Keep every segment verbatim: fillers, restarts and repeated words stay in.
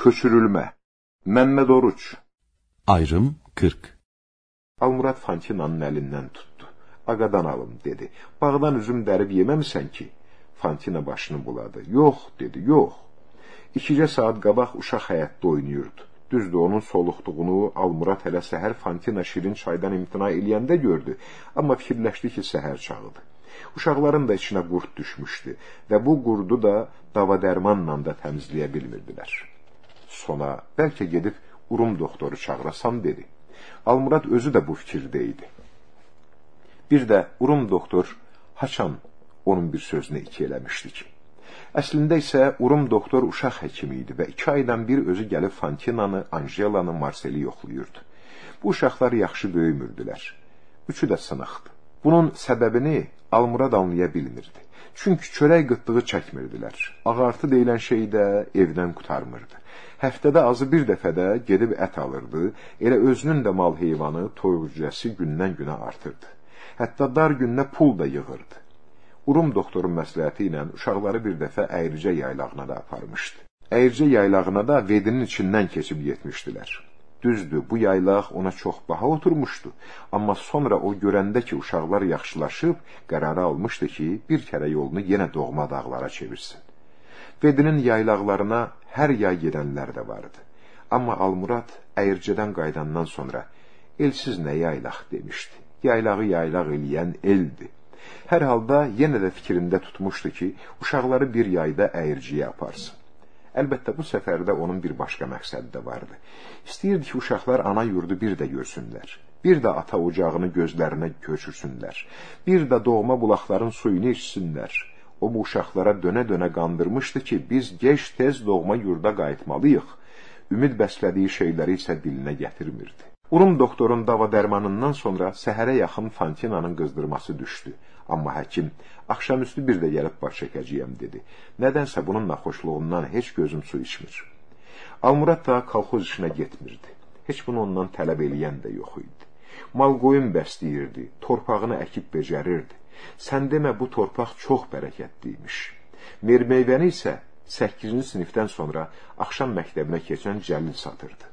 Köçürülmə. Məmməd Oruç. Ayrım qırx. Almurad Fantinanın əlindən tutdu. Ağadan alım, dedi. Bağdan üzüm dərib yeməmisən ki? Fantina başını buladı. Yox, dedi, yox. İkicə saat qabaq uşaq həyətdə oynayırdı. Düzdür, onun soluqduğunu Almurad hələ səhər Fantina şirin çaydan imtina eləyəndə gördü. Amma fikirləşdi ki, səhər çağıdır. Uşaqların da içinə qurd düşmüşdü və bu qurdu da dava dərmanla da təmizləyə bilmirdilər. Sona, bəlkə gedib Urum doktoru çağırasam, dedi. Almurad özü də bu fikirdə idi. Bir də Urum doktor haçan onun bir sözünü iki eləmişdi ki. Əslində isə Urum doktor uşaq həkimi idi və iki aydan bir özü gəlib Fantinanı, Anjelanı, Marseli yoxlayırdı. Bu uşaqlar yaxşı böyümürdülər. Üçü də sınıqdı. Bunun səbəbini Almurad anlaya bilmirdi. Çünki çörək qıtlığı çəkmirdilər. Ağartı deyilən şey də evdən qutarmırdı. Həftədə azı bir dəfədə gedib ət alırdı, elə özünün də mal heyvanı, toyuq cücəsi gündən günə artırdı. Hətta dar gününə pul da yığırdı. Urum doktorun məsləhəti ilə uşaqları bir dəfə Əyricə yaylağına da aparmışdı. Əyricə yaylağına da Vedinin içindən keçib getmişdilər. Düzdür, bu yaylaq ona çox baha oturmuşdu, amma sonra o görəndə ki, uşaqlar yaxşılaşıb, qərarı almışdı ki, bir kərə yolunu yenə doğma dağlara çevirsin. Vedinin yaylaqlarına hər yay gedənlər də vardı. Amma Almurad Əyricədən qaydandan sonra elsiz nə yaylaq demişdi. Yaylağı yaylaq eləyən eldi. Hər halda yenə də fikrində tutmuşdu ki, uşaqları bir yayda Əyriciyə aparsın. Əlbəttə, bu səfərdə onun bir başqa məqsədi də vardı. İstəyirdi ki, uşaqlar ana yurdu bir də görsünlər. Bir də ata ocağını gözlərinə köçürsünlər. Bir də doğma bulaqların suyunu içsinlər. O, bu uşaqlara dönə-dönə qandırmışdı ki, biz gec-tez doğma yurda qayıtmalıyıq. Ümid bəslədiyi şeyləri isə dilinə gətirmirdi. Urum doktorun dava dərmanından sonra səhərə yaxın Fantinanın qızdırması düşdü. Amma həkim, axşamüstü bir də gəlib baş çəkəcəyəm, dedi. Nədənsə bunun naxoşluğundan heç gözüm su içmir. Almurad da kolxoz işinə getmirdi. Heç bunu ondan tələb eləyən də yox idi. Mal qoyun bəsləyirdi, torpağını əkib becərirdi. Sən demə, bu torpaq çox bərəkətliymiş. Mermeyvəni isə səkkizinci sinifdən sonra axşam məktəbinə keçən Cəlil satırdı.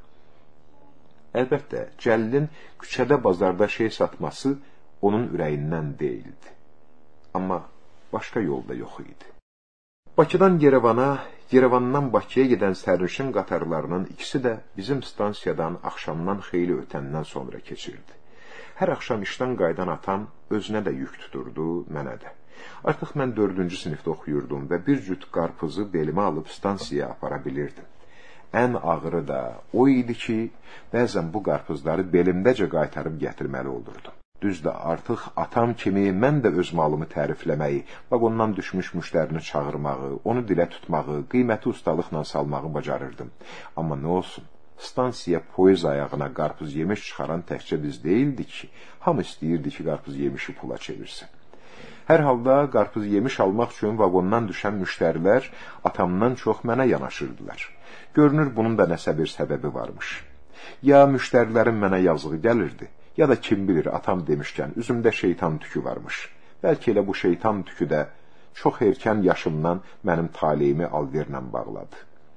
Əlbəttə, Cəlilin küçədə bazarda şey satması onun ürəyindən deyildi. Amma başqa yolda yox idi. Bakıdan Yerevana, Yerevandan Bakıya gedən sərnişin qatarlarının ikisi də bizim stansiyadan axşamdan xeyli ötəndən sonra keçirdi. Hər axşam işdən qaydan atam özünə də yük tuturdu, mənə də. Artıq mən dördüncü sinifdə oxuyurdum və bir cüt qarpızı belimə alıb stansiyaya apara bilirdim. Ən ağırı da o idi ki, bəzən bu qarpızları belimdəcə qaytarıb gətirməli olurdum. Düzdür, artıq atam kimi mən də öz malımı tərifləməyi, vaqondan düşmüş müştərini çağırmağı, onu dilə tutmağı, qiyməti ustalıqla salmağı bacarırdım. Amma nə olsun, stansiya poyuz ayağına qarpız yemiş çıxaran təkcə biz deyildik ki, hamı istəyirdi ki, qarpız yemişi pula çevirsin. Hər halda qarpız yemiş almaq üçün vaqondan düşən müştərilər atamdan çox mənə yanaşırdılar. Görünür, bunun da nəsə bir səbəbi varmış. Ya müştərilərin mənə yazığı gəlirdi, ya da kim bilir, atam demişkən, üzümdə şeytan tükü varmış. Bəlkə elə bu şeytan tükü də çox erkən yaşımdan mənim taleyimi alverlə bağladı.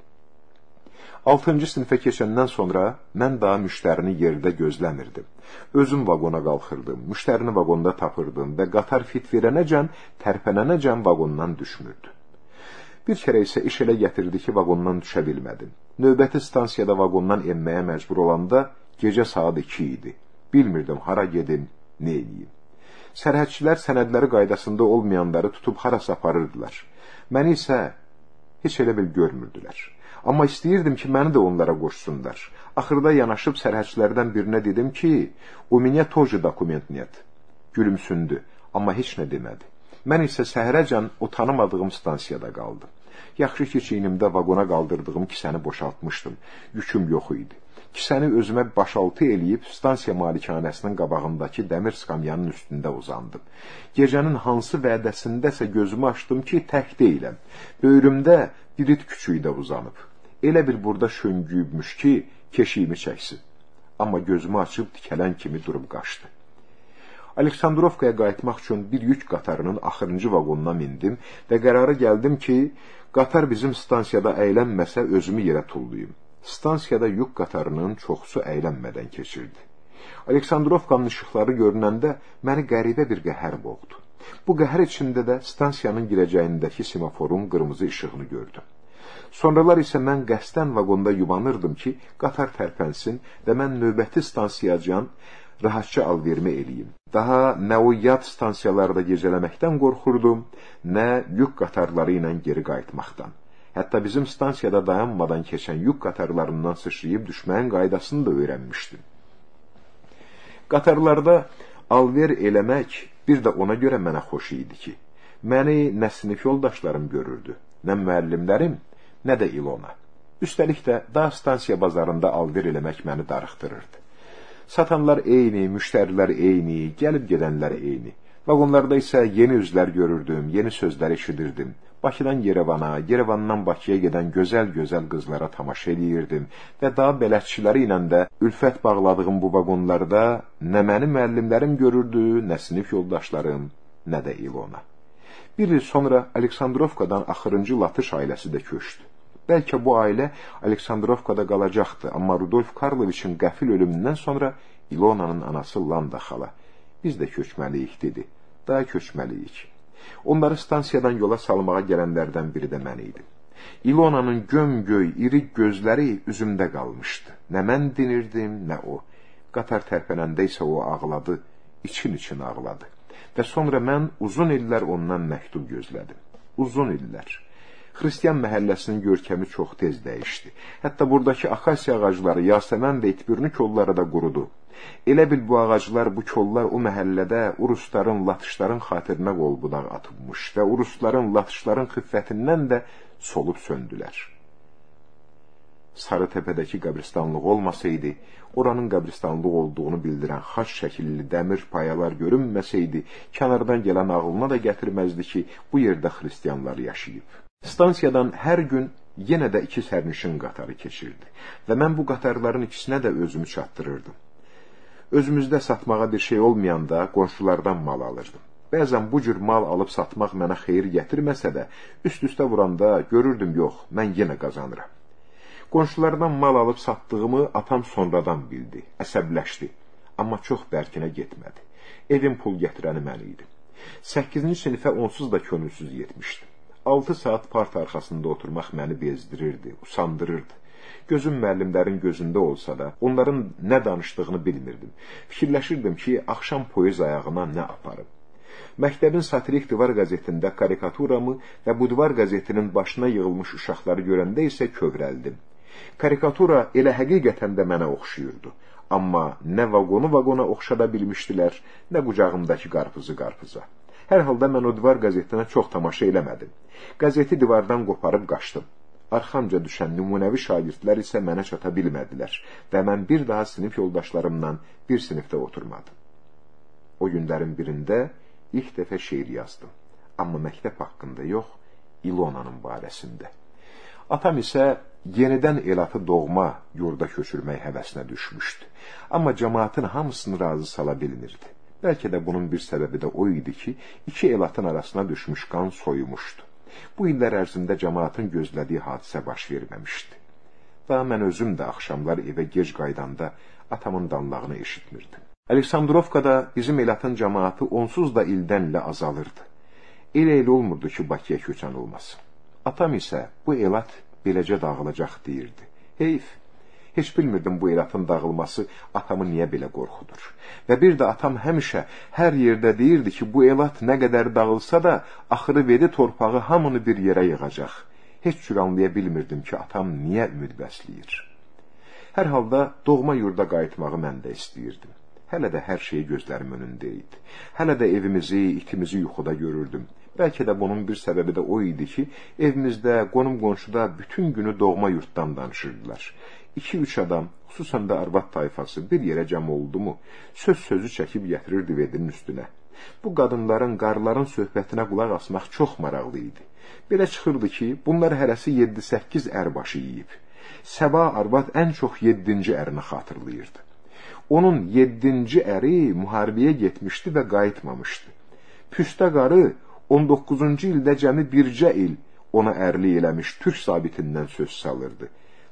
altıncı sinifə keçəndən sonra mən daha müştərini yerdə gözləmirdim. Özüm vaqona qalxırdım, müştərini vaqonda tapırdım və qatar fit verənəcən, tərpənənəcən vaqondan düşmürdü. Bir kərə isə iş elə gətirdi ki, vaqondan düşə bilmədim. Növbəti stansiyada vaqondan enməyə məcbur olanda gecə saat iki idi. Bilmirdim, hara gedim, nə edeyim. Sərhədçilər sənədləri qaydasında olmayanları tutub harasa aparırdılar. Məni isə heç elə bil görmürdülər. Amma istəyirdim ki, məni də onlara qoşsunlar. Axırda yanaşıb sərhədçilərdən birinə dedim ki, o minə toji dokument net. Gülümsündü, amma heç nə demədi. Mən isə səhərəcən o tanımadığım stansiyada qaldım. Yaxşı ki, çiynimdə vaqona qaldırdığım kisəni boşaltmışdım. Yüküm yox idi. Kisəni özümə başaltı eləyib stansiya malikanəsinin qabağındakı dəmir skamyanın üstündə uzandım. Gecənin hansı vədəsindəsə gözümü açdım ki, tək deyiləm. Böyrümdə bir it küçüyü də uzanıb. Elə bir burada şöngüyübmüş ki, keşiyimi çəksin. Amma gözümü açıb dikələn kimi durub qaçdı. Aleksandrovkaya qayıtmaq üçün bir yük qatarının axırıncı vaqonuna mindim və qərara gəldim ki, qatar bizim stansiyada əylənməsə özümü yerə tullayım. Stansiyada yük qatarının çoxsu əylənmədən keçirdi. Aleksandrovkanın işıqları görünəndə məni qəribə bir qəhər boğdu. Bu qəhər içində də stansiyanın girəcəyindəki semaforun qırmızı işığını gördüm. Sonralar isə mən qəsdən vaqonda yubanırdım ki, qatar tərpənsin və mən növbəti stansiyacan rahatça alvermə eləyim. Daha nə o yad stansiyalarda gecələməkdən qorxurdum, nə yük qatarları ilə geri qayıtmaqdan. Hətta bizim stansiyada dayanmadan keçən yük qatarlarından sıçrayıb düşməyin qaydasını da öyrənmişdim. Qatarlarda alver eləmək bir də ona görə mənə xoş idi ki, məni nə sinif yoldaşlarım görürdü, nə müəllimlərim, nə də İlona. Üstəlik də daha stansiya bazarında alver eləmək məni darıxdırırdı. Satanlar eyni, müştərilər eyni, gəlib gedənlər eyni. Vaqonlarda isə yeni üzlər görürdüm, yeni sözlər eşidirdim. Bakıdan Yerevana, Yerevandan Bakıya gedən gözəl-gözəl qızlara tamaşa eləyirdim və daha bələdçiləri ilə də ülfət bağladığım bu vaqonlarda nə mənim müəllimlərim görürdü, nə sinif yoldaşlarım, nə də İlona. Bir il sonra Aleksandrovkadan axırıncı Latış ailəsi də köçdü. Bəlkə bu ailə Aleksandrovkada qalacaqdı, amma Rudolf Karloviçin qəfil ölümündən sonra İlonanın anası Landa xala, biz də köçməliyik dedi, daha köçməliyik. Onları stansiyadan yola salmağa gələnlərdən biri də mən idim. İlonanın göm-göy, iri gözləri üzümdə qalmışdı. Nə mən dinirdim, nə o. Qatar tərpənəndə isə o ağladı, için-için ağladı. Və sonra mən uzun illər ondan məktub gözlədim. Uzun illər. Xristiyan məhəlləsinin görkəmi çox tez dəyişdi. Hətta buradakı akasiya ağacları, yasəmən və itbürnü kolları da qurudu. Elə bil bu ağaclar, bu kollar o məhəllədə Urusların, Latışların xatirinə qol budaq atılmış və Urusların, Latışların xiffətindən də solub söndülər. Sarıtəpədəki qəbristanlıq olmasaydı, oranın qəbristanlıq olduğunu bildirən xaç şəkilli dəmir payalar görünməsəydi, kənardan gələn ağlına da gətirməzdi ki, bu yerdə xristiyanlar yaşayıb. Stansiyadan hər gün yenə də iki sərnişin qatarı keçirdi və mən bu qatarların ikisinə də özümü çatdırırdım. Özümüzdə satmağa bir şey olmayanda qonşulardan mal alırdım. Bəzən bu cür mal alıb satmaq mənə xeyir gətirməsə də, üst-üstə vuranda görürdüm, yox, mən yenə qazanıram. Qonşulardan mal alıb satdığımı atam sonradan bildi, əsəbləşdi, amma çox bərkinə getmədi. Evin pul gətirəni mən idim. səkkizinci sinifə onsuz da könülsüz yetmişdim. altı saat part arxasında oturmaq məni bezdirirdi, usandırırdı. Gözüm müəllimlərin gözündə olsa da, onların nə danışdığını bilmirdim. Fikirləşirdim ki, axşam poyuz ayağına nə aparım. Məktəbin satirik divar qəzetində karikaturamı və bu divar qəzetinin başına yığılmış uşaqları görəndə isə kövrəldim. Karikatura elə həqiqətən də mənə oxşuyurdu. Amma nə vaqonu vaqona oxşada bilmişdilər, nə qucağımdakı qarpızı qarpıza. Hər halda mən o divar qəzetinə çox tamaşa eləmədim. Qəzeti divardan qoparıb qaçdım. Arxamca düşən nümunəvi şagirdlər isə mənə çata bilmədilər və mən bir daha sinif yoldaşlarımla bir sinifdə oturmadım. O günlərin birində ilk dəfə şeir yazdım. Amma məktəb haqqında yox, İlonanın barəsində. Atam isə yenidən Elatı doğma yurda köçürmək həvəsinə düşmüşdü. Amma cəmaatın hamısını razı sala bilmirdi. Bəlkə də bunun bir səbəbi də o idi ki, iki Elatın arasına düşmüş qan soyumuşdu. Bu illər ərzində cəmaatın gözlədiyi hadisə baş verməmişdi. Daha mən özüm də axşamlar evə gec qaydanda atamın danlağını eşitmirdim. Aleksandrovkada bizim Elatın cəmaatı onsuz da ildən ilə azalırdı. Elə-elə olmurdu ki, Bakıya köçən olmasın. Atam isə bu Elat beləcə dağılacaq deyirdi. Heyf, heç bilmirdim bu Elatın dağılması atamı niyə belə qorxudur. Və bir də atam həmişə hər yerdə deyirdi ki, bu Elat nə qədər dağılsa da, axırı vedi torpağı hamını bir yerə yığacaq. Heç cür anlaya bilmirdim ki, atam niyə ümid bəsləyir. Hər halda doğma yurda qayıtmağı mən də istəyirdim. Hələ də hər şey gözlərim önündə idi. Hələ də evimizi, itimizi yuxuda görürdüm. Bəlkə də bunun bir səbəbi də o idi ki, evimizdə, qonum-qonşuda bütün günü doğma yurtdan danışırdılar. İki-üç adam, xüsusən də arvad tayfası bir yerə cəm oldu mu, söz sözü çəkib gətirirdi vedinin üstünə. Bu qadınların, qarların söhbətinə qulaq asmaq çox maraqlı idi. Belə çıxırdı ki, bunlar hərəsi yeddi-səkkiz ərbaşı yiyib. Səba arvad ən çox yeddinci ərini xatırlayırdı. Onun yeddinci əri müharibəyə getmişdi və qayıtmamışdı. Püstə qarı on doqquzuncu ildə cəmi bircə il ona ərli eləmiş türk sabitindən söz salırdı.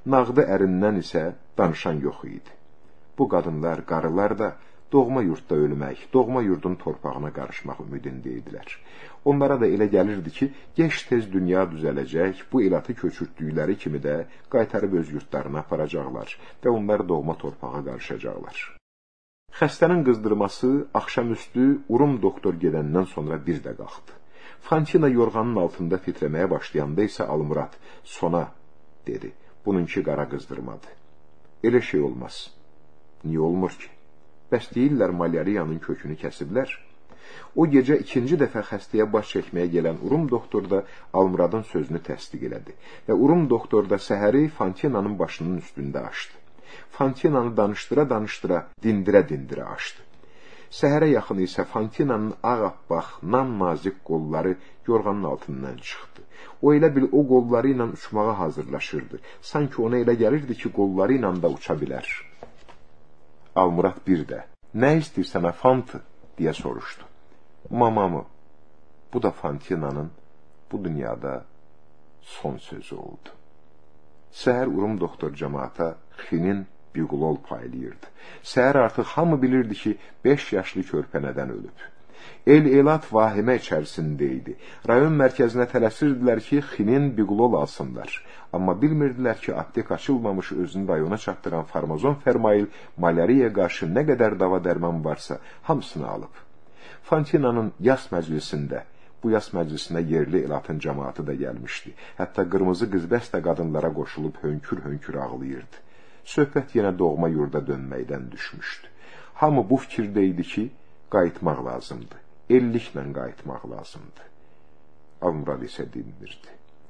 Nağdı ərindən isə danışan yox idi. Bu qadınlar, qarılar da doğma yurtda ölmək, doğma yurdun torpağına qarışmaq ümidində idilər. Onlara da elə gəlirdi ki, geç-tez dünya düzələcək, bu elatı köçürtdükləri kimi də qaytarıb öz yurtlarına aparacaqlar və onlar doğma torpağa qarışacaqlar. Xəstənin qızdırması axşamüstü Urum doktor gedəndən sonra bir də qalxdı. Fantina yorğanın altında titrəməyə başlayanda isə Almurad sona dedi. Bununki qara qızdırmadı. Elə şey olmaz. Niyə olmur ki? Bəs deyirlər malyariyanın kökünü kəsiblər. O gecə ikinci dəfə xəstəyə baş çəkməyə gələn Urum doktor da Almuradın sözünü təsdiq elədi və Urum doktor da səhəri Fantinanın başının üstündə açdı. Fantinanı danışdıra-danışdıra, dindirə-dindirə açdı. Səhərə yaxın isə Fantinanın ağappaq, nam-nazik qolları yorğanın altından çıxdı. O elə bil o qolları ilə uçmağa hazırlaşırdı. Sanki ona elə gəlirdi ki, qolları ilə da uça bilər. Almurad bir də, nə istəyirsən Fantı, deyə soruşdu. Mamamı, bu da Fantinanın bu dünyada son sözü oldu. Səhər Urum doktor cəmaata xinin biqlol paylayırdı. Səhər artıq hamı bilirdi ki, beş yaşlı körpə nədən ölüb. El-elat vahimə içərisində idi. Rayon mərkəzinə tələsirdilər ki, xinin biqlol alsınlar. Amma bilmirdilər ki, aptek açılmamış özünü rayona çatdıran farmazon Fermail malyariya qarşı nə qədər dava dərman varsa, hamısını alıb. Fantinanın yas məclisində, bu yas məclisinə yerli elatın cəmaatı da gəlmişdi. Hətta qırmızı qızbəs də qadınlara qoşulub hönkür-hönkür ağlayırdı. Söhbət yenə doğma yurda dönməkdən düşmüşdü. Hamı bu fikirdə idi ki, qayıtmaq lazımdı. Elliklə qayıtmaq lazımdı. Almurad isə dinmirdi.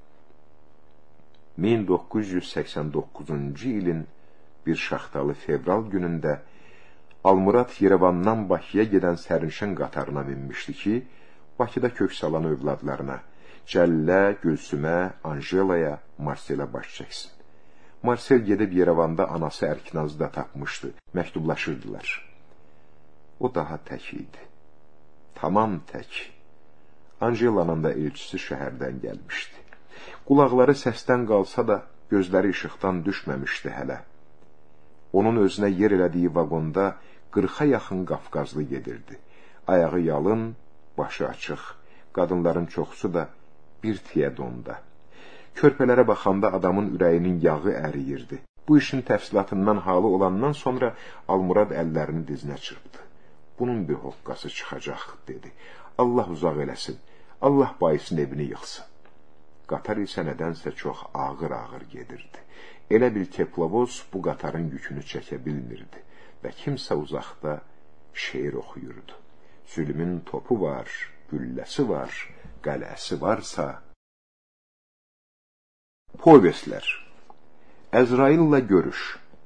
min doqquz yüz səksən doqquzuncu ilin bir şaxtalı fevral günündə Almurad Yerevandan Bakıya gedən sərnişin qatarına minmişdi ki, Bakıda kök salan övladlarına, Cəllə, Gülsümə, Anjelaya, Marselə baş çəksin. Marsel gedib Yerevanda anası Ərkinazı da tapmışdı, məktublaşırdılar. O daha tək idi. Tamam tək. Anjelanın da elçisi şəhərdən gəlmişdi. Qulaqları səsdən qalsa da, gözləri işıqdan düşməmişdi hələ. Onun özünə yer elədiyi vaqonda qırxa yaxın Qafqazlı gedirdi. Ayağı yalın, başı açıq, qadınların çoxusu da bir tiyə donda. Körpələrə baxanda adamın ürəyinin yağı əriyirdi. Bu işin təfsilatından halı olandan sonra Almurad əllərini dizinə çırpdı. Bunun bir hoqqası çıxacaq, dedi. Allah uzaq eləsin, Allah bayisin evini yıxsın. Qatar isə nədənsə çox ağır-ağır gedirdi. Elə bil teplovoz bu qatarın yükünü çəkə bilmirdi və kimsə uzaqda şeir oxuyurdu. Zülmün topu var, gülləsi var, qələsi varsa... Povestlər. Əzraillə görüş.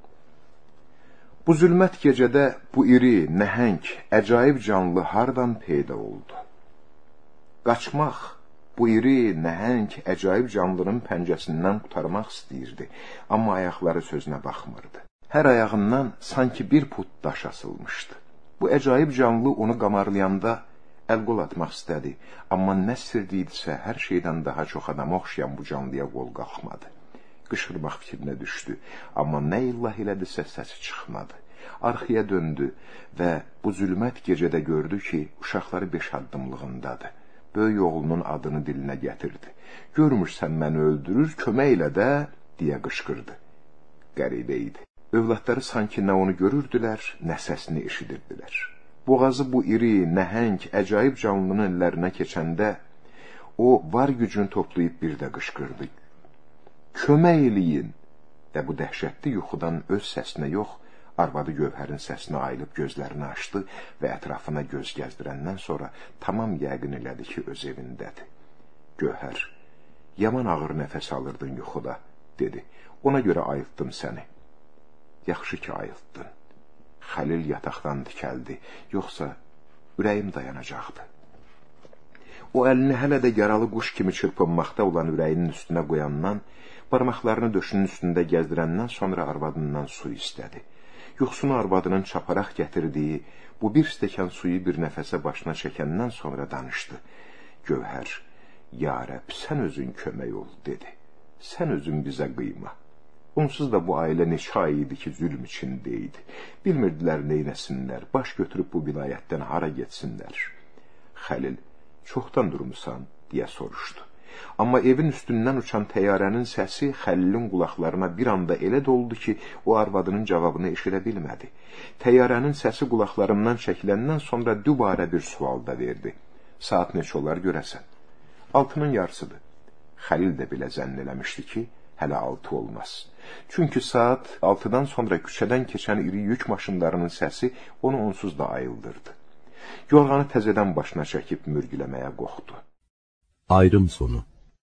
Bu zülmət gecədə bu iri, nəhəng, əcaib canlı hardan peyda oldu? Qaçmaq, bu iri, nəhəng, əcaib canlının pəncəsindən qutarmaq istəyirdi, amma ayaqları sözünə baxmırdı. Hər ayağından sanki bir put daş asılmışdı. Bu əcaib canlı onu qamarlayanda əl-qol atmaq istədi, amma nə sirdidirsə hər şeydən daha çox adama oxşayan bu canlıya qol qalxmadı. Qışqırmaq fikrinə düşdü, amma nə illah elədisə səsi çıxmadı. Arxaya döndü və bu zülmət gecədə gördü ki, uşaqları beş addımlığındadır. Böyük oğlunun adını dilinə gətirdi. Görmürsən məni öldürür, kömək elə də, deyə qışqırdı. Qəribə idi. Övladları sanki nə onu görürdülər, nə səsini eşidirdilər. Boğazı bu iri, nəhəng, əcaib canlının əllərinə keçəndə, o var gücünü toplayıb bir də qışqırdı. Kömək eləyin! Və bu dəhşətli yuxudan öz səsinə yox, arvadı Gövhərin səsinə ayılıb gözlərini açdı və ətrafına göz gəzdirəndən sonra tamam yəqin elədi ki, öz evindədir. Gövhər, yaman ağır nəfəs alırdın yuxuda, dedi. Ona görə ayıltdım səni. Yaxşı ki, ayıltdın. Xəlil yataqdan dikəldi, yoxsa ürəyim dayanacaqdı. O əlini hələ də yaralı quş kimi çırpınmaqda olan ürəyinin üstünə qoyandan, barmaqlarını döşünün üstündə gəzdirəndən sonra arvadından su istədi. Yuxusunu arvadının çaparaq gətirdiyi, bu bir stəkan suyu bir nəfəsə başına çəkəndən sonra danışdı. Gövhər, ya Rəbb, sən özün kömək ol, dedi. Sən özün bizə qıyma. Onsuz da bu ailə neçə ay idi ki, zülm içində idi. Bilmirdilər neynəsinlər, baş götürüb bu vilayətdən hara getsinlər. Xəlil, çoxdan durmusan, deyə soruşdu. Amma evin üstündən uçan təyyarənin səsi Xəlilin qulaqlarına bir anda elə doldu ki, o arvadının cavabını eşidə bilmədi. Təyyarənin səsi qulaqlarından çəkiləndən sonra dübarə bir sual da verdi. Saat neçə olar görəsən? Altının yarısıdır. Xəlil də belə zənn eləmişdi ki, hələ altı olmaz. Çünki saat altıdan sonra küçədən keçən iri yük maşınlarının səsi onu onsuz da ayıldırdı. Yorğanı təzədən başına çəkib mürgüləməyə qorxdu. Ayrım sonu.